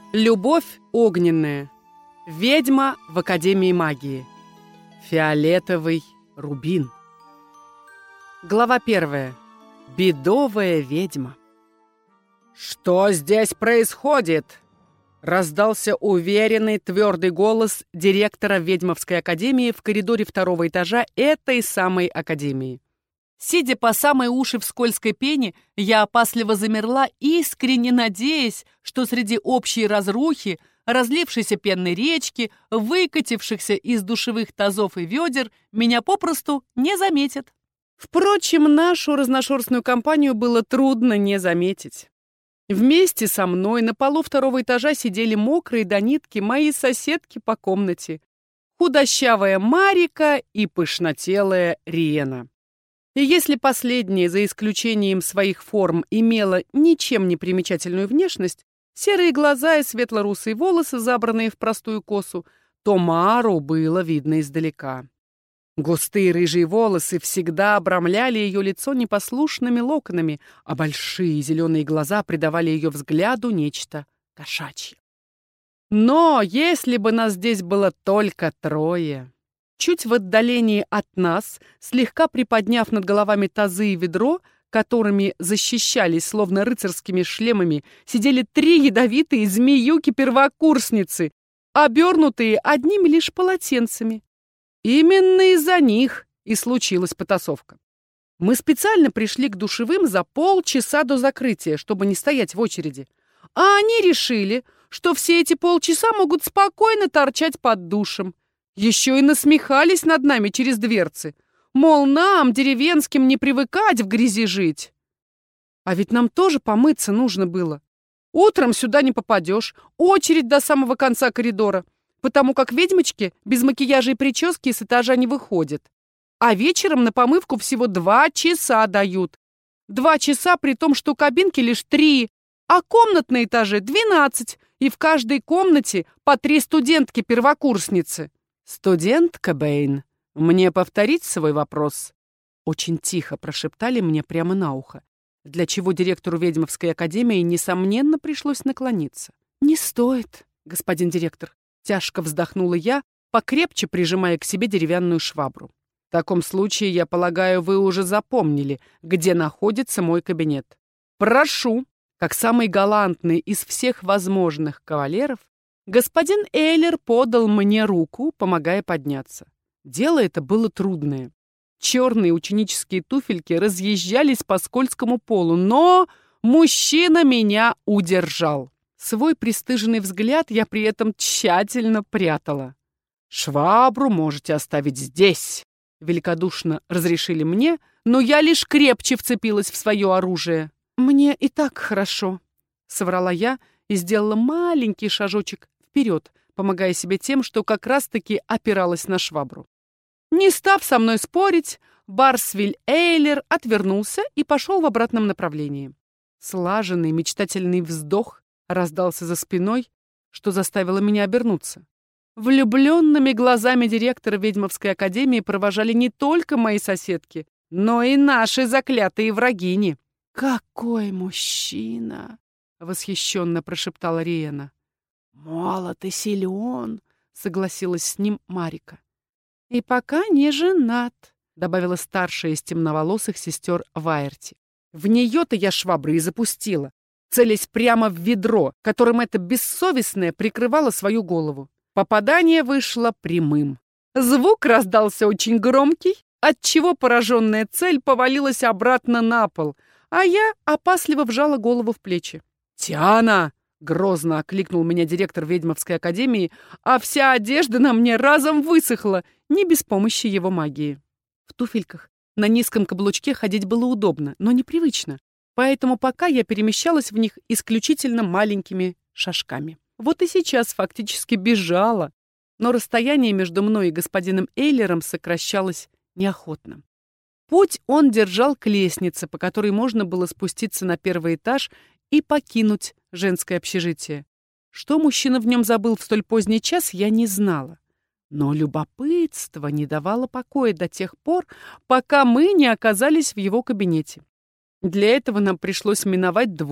Любовь огненная. Ведьма в Академии магии. Фиолетовый рубин. Глава 1. Бедовая ведьма. «Что здесь происходит?» Раздался уверенный, твердый голос директора Ведьмовской академии в коридоре 2-го этажа этой самой академии. Сидя по самые уши в скользкой пене, я опасливо замерла, искренне надеясь, что среди общей разрухи, разлившейся пенной речки, выкатившихся из душевых тазов и ведер, меня попросту не заметят. Впрочем, нашу разношерстную компанию было трудно не заметить. Вместе со мной на полу 2-го этажа сидели мокрые до нитки мои соседки по комнате, худощавая Марика и пышнотелая Риена. И если последняя, за исключением своих форм, имела ничем не примечательную внешность, серые глаза и светло-русые волосы, забранные в простую косу, то Мару было видно издалека. Густые рыжие волосы всегда обрамляли ее лицо непослушными локонами, а большие зеленые глаза придавали ее взгляду нечто кошачье. Но если бы нас здесь было только трое... Чуть в отдалении от нас, слегка приподняв над головами тазы и ведро, которыми защищались, словно рыцарскими шлемами, сидели 3 ядовитые змеюки-первокурсницы, обернутые одними лишь полотенцами. Именно из-за них и случилась потасовка. Мы специально пришли к душевым за полчаса до закрытия, чтобы не стоять в очереди. А они решили, что все эти полчаса могут спокойно торчать под душем. Еще и насмехались над нами через дверцы. Мол, нам, деревенским, не привыкать в грязи жить. А ведь нам тоже помыться нужно было. Утром сюда не попадешь, очередь до самого конца коридора, потому как ведьмочки без макияжа и прически с этажа не выходят. А вечером на помывку всего 2 часа дают. 2 часа при том, что кабинки лишь 3, а комнат на этаже 12, и в каждой комнате по 3 студентки-первокурсницы. «Студентка Бэйн, мне повторить свой вопрос?» Очень тихо прошептали мне прямо на ухо, для чего директору Ведьмовской академии, несомненно, пришлось наклониться. «Не стоит, господин директор», — тяжко вздохнула я, покрепче прижимая к себе деревянную швабру. «В таком случае, я полагаю, вы уже запомнили, где находится мой кабинет. Прошу, как самый галантный из всех возможных кавалеров, господин Эйлер подал мне руку, помогая подняться. Дело это было трудное. Черные ученические туфельки разъезжались по скользкому полу, но мужчина меня удержал. Свой пристыженный взгляд я при этом тщательно прятала. «Швабру можете оставить здесь», — великодушно разрешили мне, но я лишь крепче вцепилась в свое оружие. «Мне и так хорошо», — соврала я и сделала маленький шажочек вперед, помогая себе тем, что как раз-таки опиралась на швабру. Не став со мной спорить, Барсвиль Эйлер отвернулся и пошел в обратном направлении. Слаженный мечтательный вздох раздался за спиной, что заставило меня обернуться. Влюбленными глазами директора Ведьмовской академии провожали не только мои соседки, но и наши заклятые врагини. «Какой мужчина!» — восхищенно прошептала Риена. «Молод и силен», — согласилась с ним Марика. «И пока не женат», — добавила старшая из темноволосых сестер Вайерти. В нее-то я швабры и запустила, целясь прямо в ведро, которым эта бессовестная прикрывала свою голову. Попадание вышло прямым. Звук раздался очень громкий, отчего пораженная цель повалилась обратно на пол, а я опасливо вжала голову в плечи. «Тиана!» — грозно окликнул меня директор Ведьмовской академии, а вся одежда на мне разом высохла, не без помощи его магии. В туфельках на низком каблучке ходить было удобно, но непривычно, поэтому пока я перемещалась в них исключительно маленькими шажками. Вот и сейчас фактически бежала, но расстояние между мной и господином Эйлером сокращалось неохотно. Путь он держал к лестнице, по которой можно было спуститься на 1-й этаж и покинуть женское общежитие. Что мужчина в нем забыл в столь поздний час, я не знала. Но любопытство не давало покоя до тех пор, пока мы не оказались в его кабинете. Для этого нам пришлось миновать двор,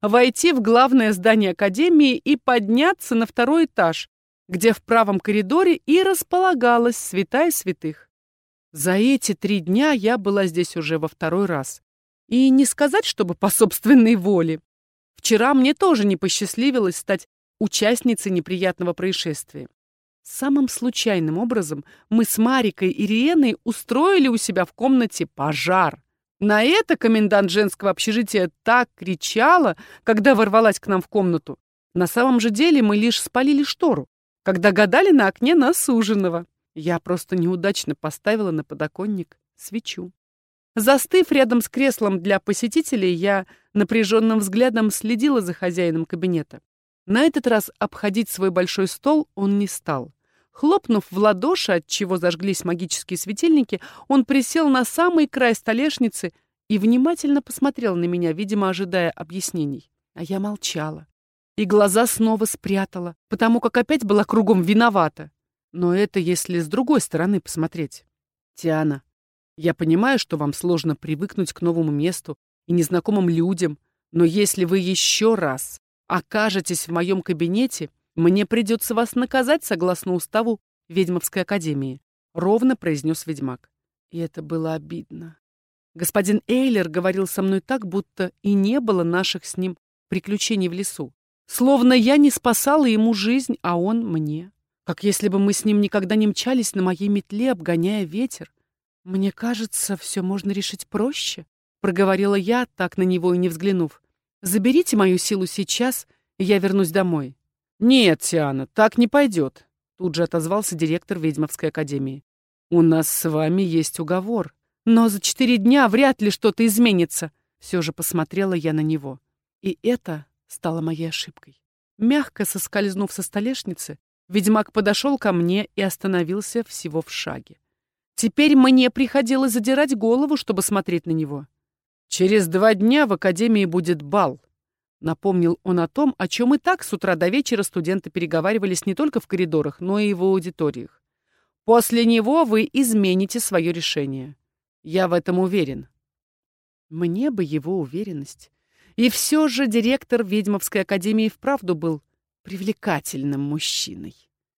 войти в главное здание академии и подняться на второй этаж, где в правом коридоре и располагалась святая святых. За эти 3 дня я была здесь уже во 2-й раз. И не сказать, чтобы по собственной воле. Вчера мне тоже не посчастливилось стать участницей неприятного происшествия. Самым случайным образом мы с Марикой и Риеной устроили у себя в комнате пожар. На это комендант женского общежития так кричала, когда ворвалась к нам в комнату. На самом же деле мы лишь спалили штору, когда гадали на окне на суженого. Я просто неудачно поставила на подоконник свечу. Застыв рядом с креслом для посетителей, я напряженным взглядом следила за хозяином кабинета. На этот раз обходить свой большой стол он не стал. Хлопнув в ладоши, отчего зажглись магические светильники, он присел на самый край столешницы и внимательно посмотрел на меня, видимо, ожидая объяснений. А я молчала. И глаза снова спрятала, потому как опять была кругом виновата. Но это если с другой стороны посмотреть. Тиана, я понимаю, что вам сложно привыкнуть к новому месту и незнакомым людям, но если вы еще раз окажетесь в моем кабинете, мне придется вас наказать согласно уставу Ведьмовской академии, ровно произнес ведьмак. И это было обидно. Господин Эйлер говорил со мной так, будто и не было наших с ним приключений в лесу. Словно я не спасала ему жизнь, а он мне. Как если бы мы с ним никогда не мчались на моей метле, обгоняя ветер. «Мне кажется, все можно решить проще», — проговорила я, так на него и не взглянув. «Заберите мою силу сейчас, и я вернусь домой». «Нет, Тиана, так не пойдет», — тут же отозвался директор Ведьмовской академии. «У нас с вами есть уговор. Но за 4 дня вряд ли что-то изменится», — все же посмотрела я на него. И это стало моей ошибкой. Мягко соскользнув со столешницы, ведьмак подошел ко мне и остановился всего в шаге. Теперь мне приходилось задирать голову, чтобы смотреть на него. «Через 2 дня в академии будет бал», — напомнил он о том, о чем и так с утра до вечера студенты переговаривались не только в коридорах, но и в аудиториях. «После него вы измените свое решение. Я в этом уверен». Мне бы его уверенность. И все же директор Ведьмовской академии вправду был привлекательным мужчиной.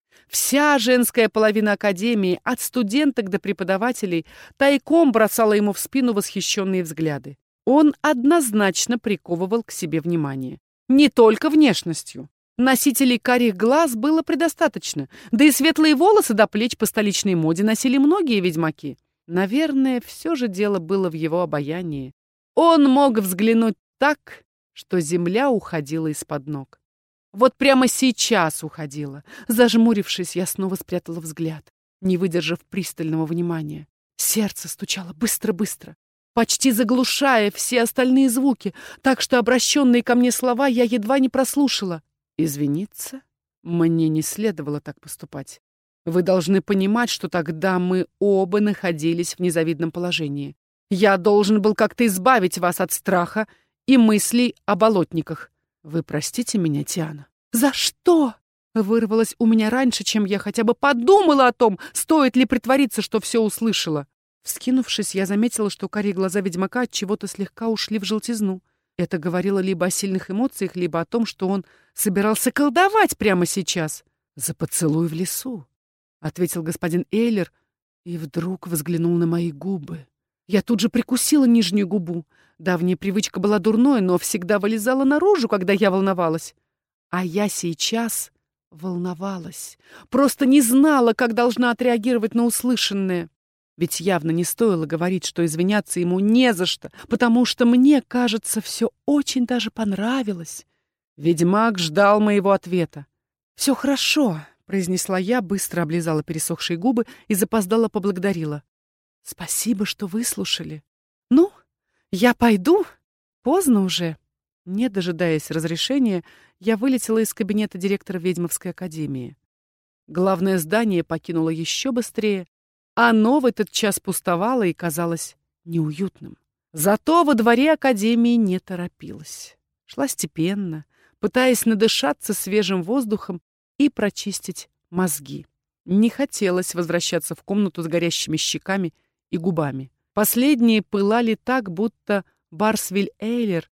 Вся женская половина академии, от студенток до преподавателей, тайком бросала ему в спину восхищенные взгляды. Он однозначно приковывал к себе внимание. Не только внешностью. Носителей карих глаз было предостаточно, да и светлые волосы до плеч по столичной моде носили многие ведьмаки. Наверное, все же дело было в его обаянии. Он мог взглянуть так, что земля уходила из-под ног. Вот прямо сейчас уходила. Зажмурившись, я снова спрятала взгляд, не выдержав пристального внимания. Сердце стучало быстро-быстро, почти заглушая все остальные звуки, так что обращенные ко мне слова я едва не прослушала. «Извиниться? Мне не следовало так поступать. Вы должны понимать, что тогда мы оба находились в незавидном положении. Я должен был как-то избавить вас от страха и мыслей о болотниках. Вы простите меня, Тиана?» «За что?» Вырвалось у меня раньше, чем я хотя бы подумала о том, стоит ли притвориться, что все услышала. Вскинувшись, я заметила, что карие глаза ведьмака от чего-то слегка ушли в желтизну. Это говорило либо о сильных эмоциях, либо о том, что он собирался колдовать прямо сейчас. «За поцелуй в лесу», — ответил господин Эйлер, и вдруг взглянул на мои губы. Я тут же прикусила нижнюю губу. Давняя привычка была дурной, но всегда вылезала наружу, когда я волновалась. А я сейчас волновалась. Просто не знала, как должна отреагировать на услышанное. Ведь явно не стоило говорить, что извиняться ему не за что, потому что мне, кажется, все очень даже понравилось. Ведьмак ждал моего ответа. «Все хорошо», — произнесла я, быстро облизала пересохшие губы и запоздала поблагодарила. «Спасибо, что выслушали. Ну, я пойду. Поздно уже». Не дожидаясь разрешения, я вылетела из кабинета директора Ведьмовской академии. Главное здание покинула еще быстрее, а оно в этот час пустовало и казалось неуютным. Зато во дворе академии не торопилась. Шла степенно, пытаясь надышаться свежим воздухом и прочистить мозги. Не хотелось возвращаться в комнату с горящими щеками и губами. Последние пылали так, будто Барсвиль Эйлер